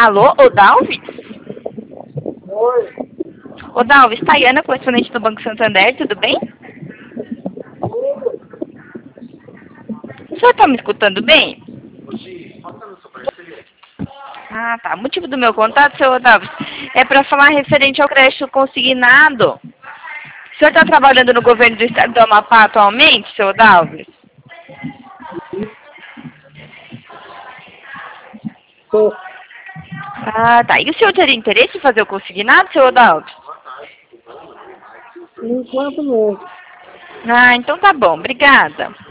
Alô, ô Dalvis? Oi. Ô Dalvis, Tayana, correspondente do Banco Santander, tudo bem? Tudo. O senhor está me escutando bem? Ah, tá. O motivo do meu contato, seu Dalvis, é para falar referente ao crédito consignado. O senhor está trabalhando no governo do estado do Amapá atualmente, seu Dalvis? Tô. Ah, tá. E o senhor teria interesse em fazer o consignado, seu Dalvis? Por enquanto não. Ah, então tá bom. Obrigada.